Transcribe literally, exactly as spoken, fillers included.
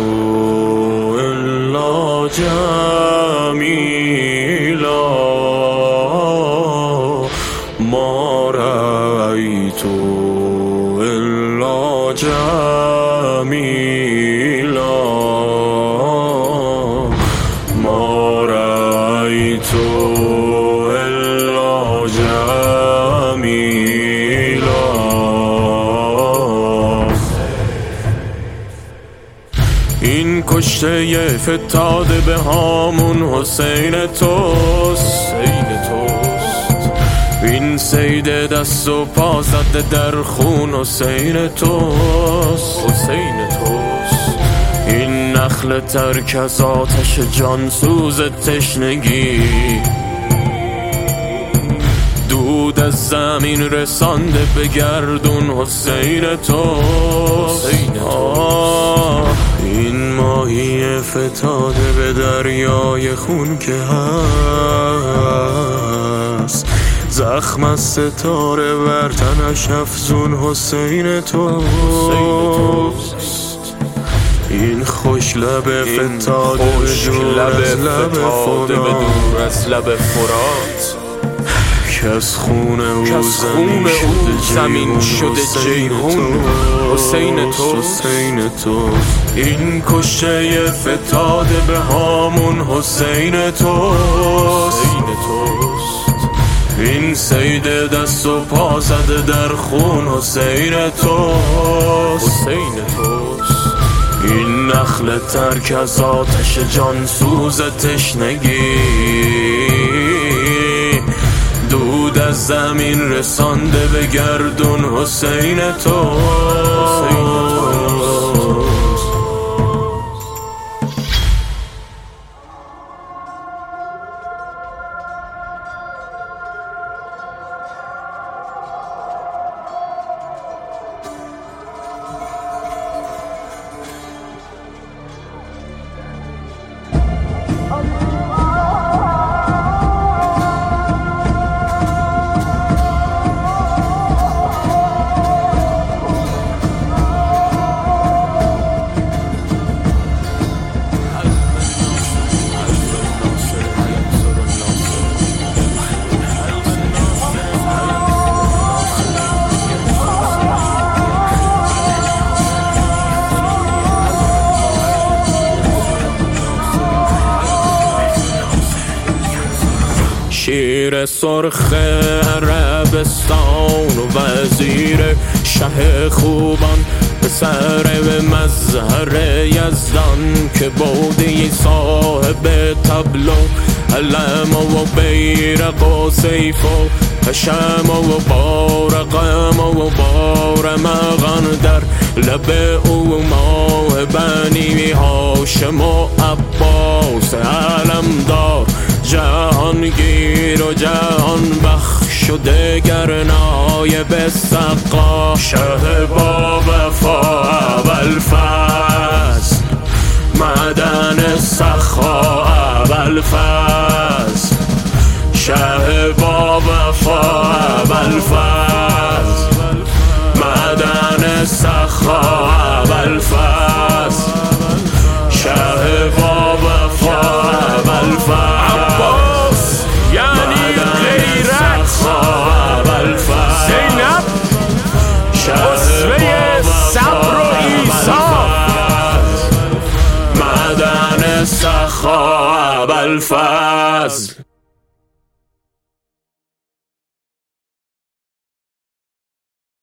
إلا جميلا ما رأيت إلا جميلا ما رأيت إلا جميلا. این کشته فتاده به هامون حسین توست، این سید دست و پا زده در خون حسین توست، حسین توست. این نخل ترک از آتش جانسوز تشنگی دود از زمین رسانده به گردون حسین توست، حسین توست. این ماهی فتاده به دریای خون که هست زخم از ستاره بر تنش افزون حسین توست. این خوش لب فتاده به دور از لب فرات که از خون او زمین شده جیهون حسین توست. این کشته فتاده به هامون حسین توست، این سید دست و پا زده در خون حسین توست، حسین توست. این نخل ترک از آتش جانسوز تشنگی دود از زمین رسانده به گردون حسین توست. شیر سرخ عربستان و وزیر شه خوبان پسر به مظهر یزدان که بودی صاحب تبلو علم و بیرق و سیف و حشم و بارقم و بارمغان در لب او ماه بنی هاشم و عباس علمدار جهانگیر و جهان بخش و دگر نایب سقا شه با وفا ابوالفضل معدن سخا ابوالفضل شه با وفا ابوالفضل معدن سخا ابوالفضل شه با وفا ابوالفضل زینب اسوه صبر و ایثار معدن سخا ابوالفضل.